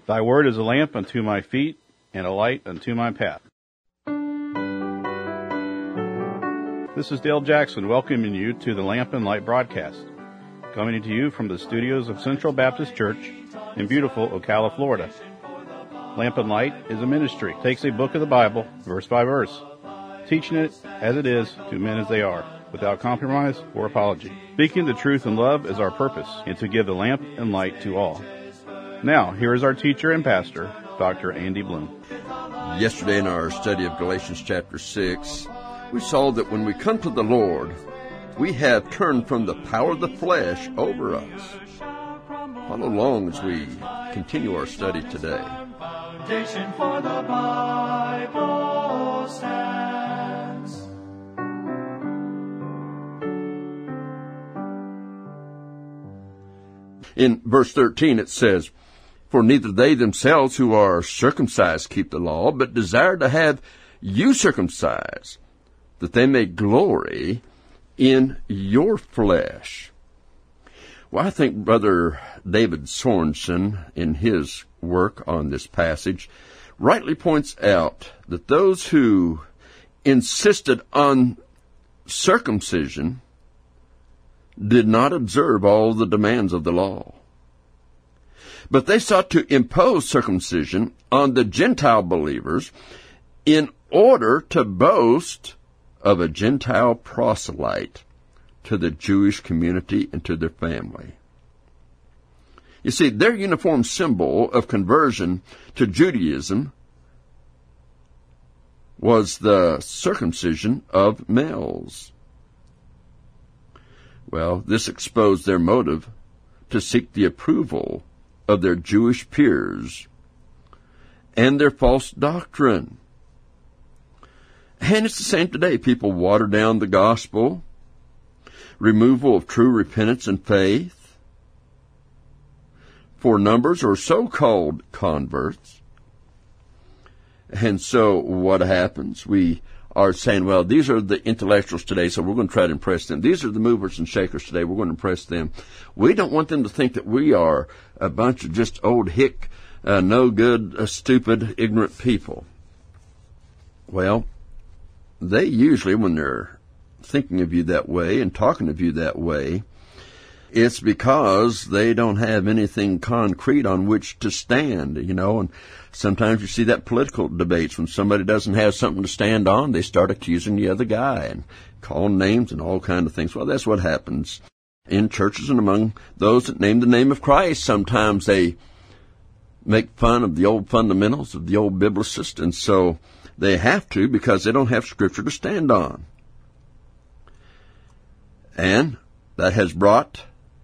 Thy word is a lamp unto my feet and a light unto my path. This is Dale Jackson welcoming you to the Lamp and Light broadcast, coming to you from the studios of Central Baptist Church in beautiful Ocala, Florida. Lamp and Light is a ministry. It takes a book of the Bible, verse by verse, teaching it as it is to men as they are, without compromise or apology. Speaking the truth in love is our purpose, and to give the lamp and light to all. Now, here is our teacher and pastor, Dr. Andy Bloom. Yesterday in our study of Galatians chapter 6, we saw that when we come to the Lord, we have turned from the power of the flesh over us. Follow along as we continue our study today. Foundation for the Bible stands. In verse 13 it says, "For neither they themselves who are circumcised keep the law, but desire to have you circumcised, that they may glory in your flesh." Well, I think Brother David Sorensen, in his work on this passage, rightly points out that those who insisted on circumcision did not observe all the demands of the law. But they sought to impose circumcision on the Gentile believers in order to boast of a Gentile proselyte to the Jewish community and to their family. You see, their uniform symbol of conversion to Judaism was the circumcision of males. Well, this exposed their motive to seek the approval of their Jewish peers and their false doctrine. And it's the same today. People water down the gospel, removal of true repentance and faith for numbers or so-called converts. And so what happens? We are saying, well, these are the intellectuals today, so we're going to try to impress them. These are the movers and shakers today, we're going to impress them. We don't want them to think that we are a bunch of just old hick, no good, stupid, ignorant people. Well, they usually, when they're thinking of you that way and talking of you that way, it's because they don't have anything concrete on which to stand, and sometimes you see that political debates when somebody doesn't have something to stand on, they start accusing the other guy and calling names and all kinds of things. Well, that's what happens in churches and among those that name the name of Christ. Sometimes they make fun of the old fundamentals of the old biblicists, and so they have to because they don't have Scripture to stand on. And that has brought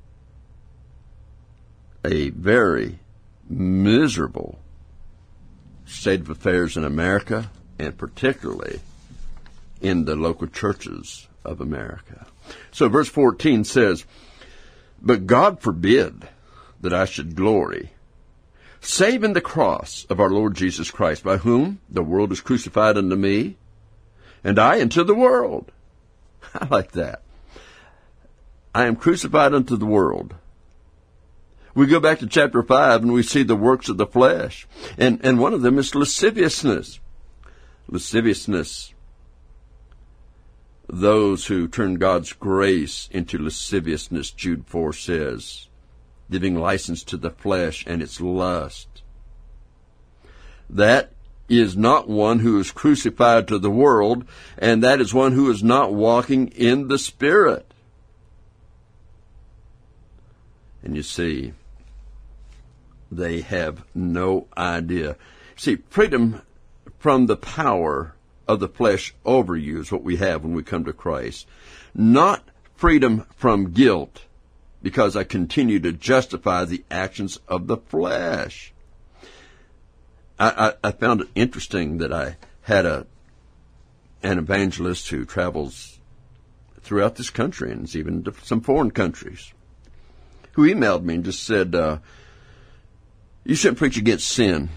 a very miserable state of affairs in America, and particularly in the local churches of America. So verse 14 says, "But God forbid that I should glory, save in the cross of our Lord Jesus Christ, by whom the world is crucified unto me, and I unto the world." I like that. I am crucified unto the world. We go back to chapter 5 and we see the works of the flesh. And one of them is lasciviousness. Lasciviousness. Those who turn God's grace into lasciviousness, Jude 4 says, giving license to the flesh and its lust. That is not one who is crucified to the world, and that is one who is not walking in the Spirit. And you see, they have no idea. See, freedom from the power of the flesh over you is what we have when we come to Christ. Not freedom from guilt, because I continue to justify the actions of the flesh. I found it interesting that I had an evangelist who travels throughout this country and even to some foreign countries, who emailed me and just said, "You shouldn't preach against sin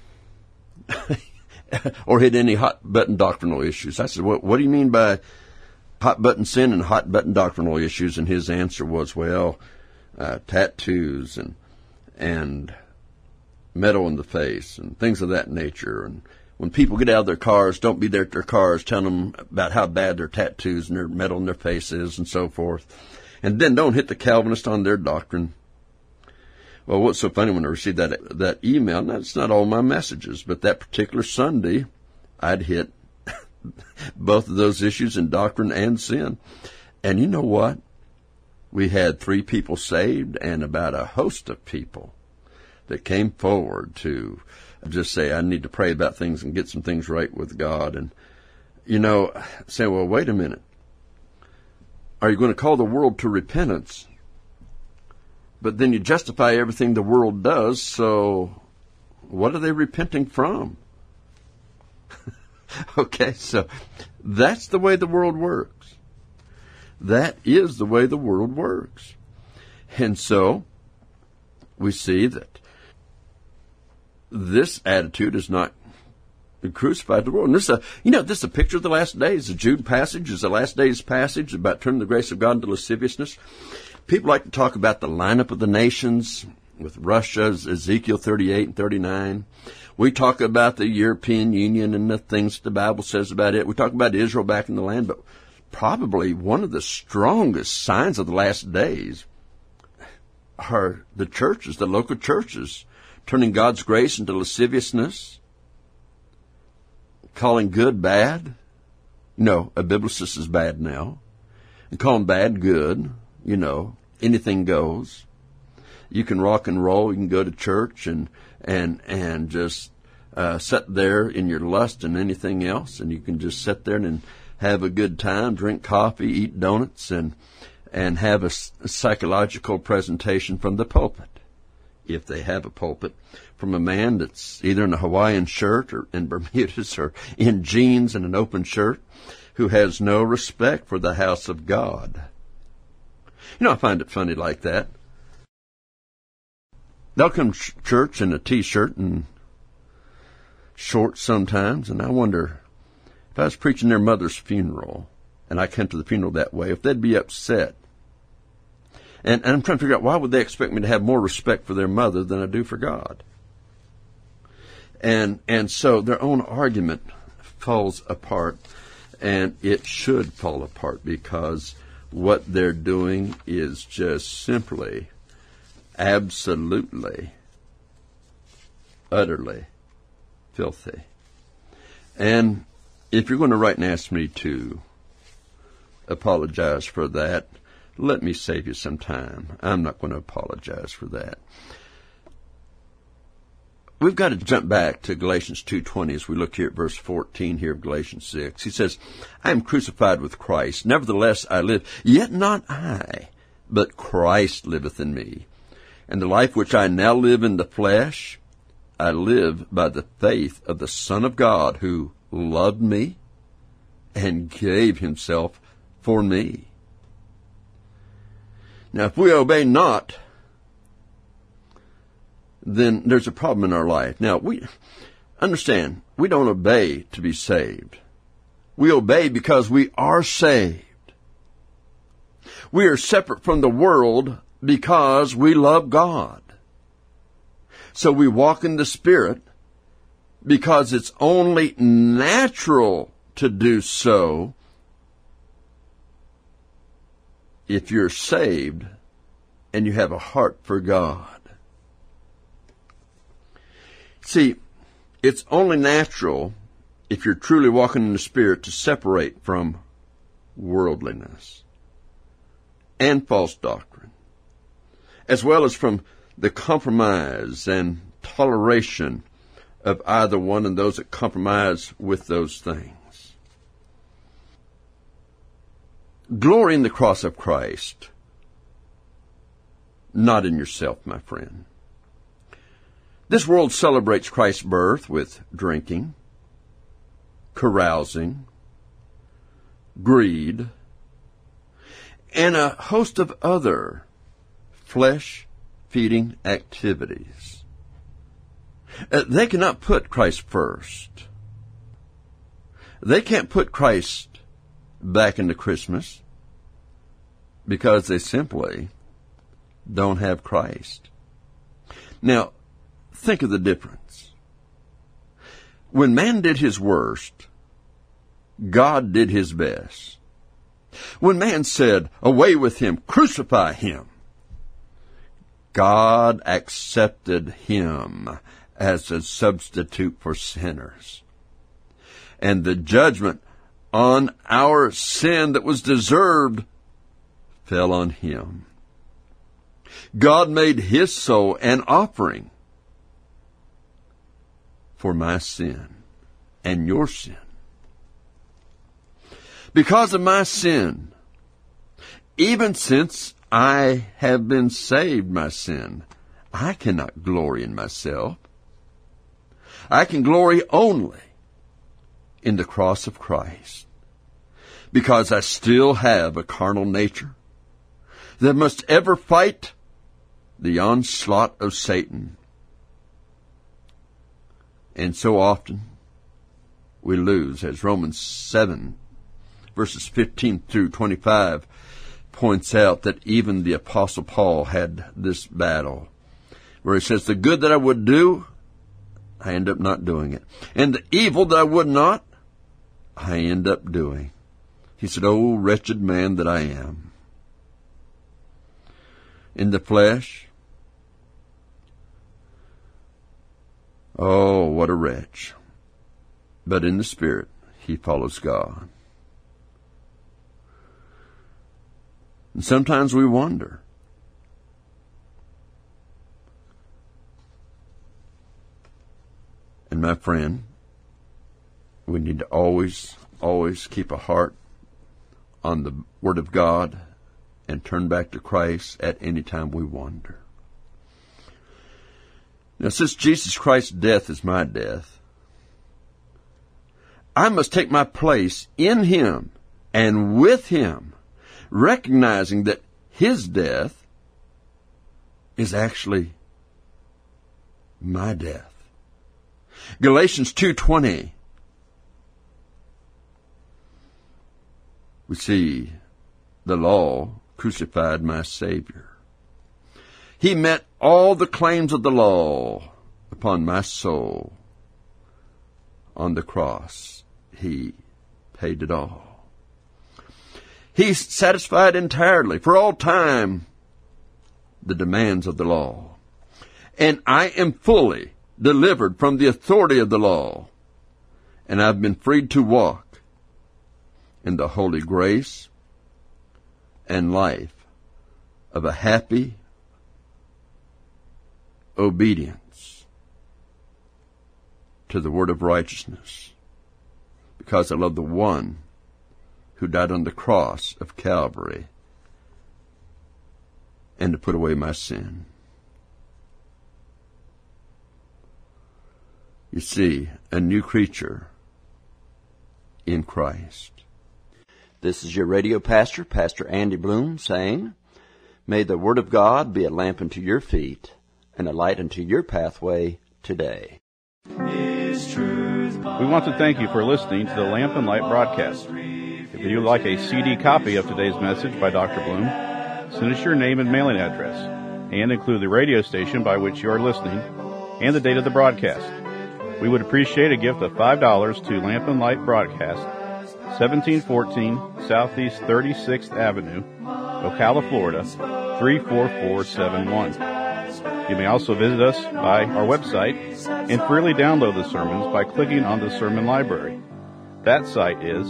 or hit any hot-button doctrinal issues." I said, what do you mean by hot-button sin and hot-button doctrinal issues? And his answer was, tattoos and metal in the face and things of that nature. And when people get out of their cars, don't be there at their cars telling them about how bad their tattoos and their metal in their face is and so forth. And then don't hit the Calvinist on their doctrine. Well, what's so funny when I received that email, and that's not all my messages, but that particular Sunday, I'd hit both of those issues in doctrine and sin. And you know what? We had 3 people saved and about a host of people that came forward to just say, I need to pray about things and get some things right with God. And, say, well, wait a minute. Are you going to call the world to repentance? But then you justify everything the world does, so what are they repenting from? Okay, so that's the way the world works. That is the way the world works. And so we see that this attitude is not crucified the world. And this is a picture of the last days. The Jude passage is the last days passage about turning the grace of God into lasciviousness. People like to talk about the lineup of the nations with Russia, Ezekiel 38 and 39. We talk about the European Union and the things the Bible says about it. We talk about Israel back in the land, but probably one of the strongest signs of the last days are the churches, the local churches, turning God's grace into lasciviousness, calling good bad. A biblicist is bad now. And calling bad good. Anything goes. You can rock and roll. You can go to church and just sit there in your lust and anything else, and you can just sit there and have a good time, drink coffee, eat donuts, and have a psychological presentation from the pulpit, if they have a pulpit, from a man that's either in a Hawaiian shirt or in Bermudas or in jeans and an open shirt, who has no respect for the house of God. I find it funny like that. They'll come to church in a T-shirt and shorts sometimes, and I wonder if I was preaching their mother's funeral and I came to the funeral that way, if they'd be upset. And I'm trying to figure out, why would they expect me to have more respect for their mother than I do for God? And so their own argument falls apart, and it should fall apart, because what they're doing is just simply, absolutely, utterly filthy. And if you're going to write and ask me to apologize for that, let me save you some time. I'm not going to apologize for that. We've got to jump back to Galatians 2:20 as we look here at verse 14 here of Galatians 6. He says, I am crucified with Christ. Nevertheless I live, yet not I, but Christ liveth in me. And the life which I now live in the flesh, I live by the faith of the Son of God, who loved me and gave himself for me. Now, if we obey not, then there's a problem in our life. Now, we understand, we don't obey to be saved. We obey because we are saved. We are separate from the world because we love God. So we walk in the Spirit because it's only natural to do so if you're saved and you have a heart for God. See, it's only natural, if you're truly walking in the Spirit, to separate from worldliness and false doctrine, as well as from the compromise and toleration of either one and those that compromise with those things. Glory in the cross of Christ, not in yourself, my friend. This world celebrates Christ's birth with drinking, carousing, greed, and a host of other flesh-feeding activities. They cannot put Christ first. They can't put Christ back into Christmas because they simply don't have Christ. Now, Think of the difference. When man did his worst, God did his best. When man said, away with him, crucify him, God accepted him as a substitute for sinners. And the judgment on our sin that was deserved fell on him. God made his soul an offering for my sin and your sin. Because of my sin, even since I have been saved my sin, I cannot glory in myself. I can glory only in the cross of Christ, because I still have a carnal nature that must ever fight the onslaught of Satan. And so often we lose, as Romans 7, verses 15 through 25 points out, that even the Apostle Paul had this battle, where he says, the good that I would do, I end up not doing it. And the evil that I would not, I end up doing. He said, oh, wretched man that I am. In the flesh, oh, what a wretch. But in the Spirit, he follows God. And sometimes we wonder, and my friend, we need to always keep a heart on the Word of God and turn back to Christ at any time we wonder. Now, since Jesus Christ's death is my death, I must take my place in him and with him, recognizing that his death is actually my death. Galatians 2:20, we see the law crucified my Savior. He met all the claims of the law upon my soul. On the cross, he paid it all. He satisfied entirely, for all time, the demands of the law. And I am fully delivered from the authority of the law, and I've been freed to walk in the holy grace and life of a happy obedience to the word of righteousness, because I love the one who died on the cross of Calvary and to put away my sin. You see, a new creature in Christ. This is your radio pastor, Pastor Andy Bloom, saying, may the Word of God be a lamp unto your feet and a light unto your pathway today. We want to thank you for listening to the Lamp and Light broadcast. If you would like a CD copy of today's message by Dr. Bloom, send us your name and mailing address, and include the radio station by which you are listening and the date of the broadcast. We would appreciate a gift of $5 to Lamp and Light Broadcast, 1714 Southeast 36th Avenue, Ocala, Florida, 34471. You may also visit us by our website and freely download the sermons by clicking on the sermon library. That site is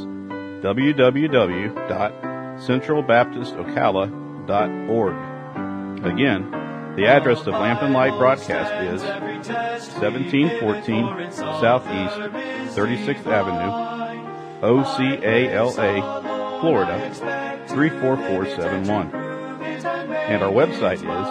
www.centralbaptistocala.org. Again, the address of Lamp and Light Broadcast is 1714 Southeast 36th Avenue, Ocala, Florida, 34471. And our website is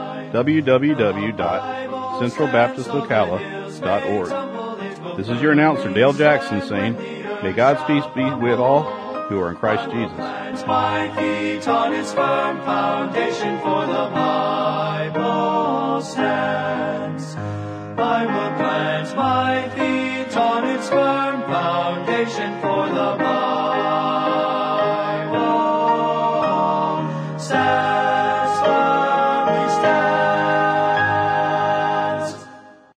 www.centralbaptistocala.org. This is your announcer, Dale Jackson, saying, may God's peace be with all who are in Christ Jesus. My feet on its firm foundation, for the Bible stands. I will plant my feet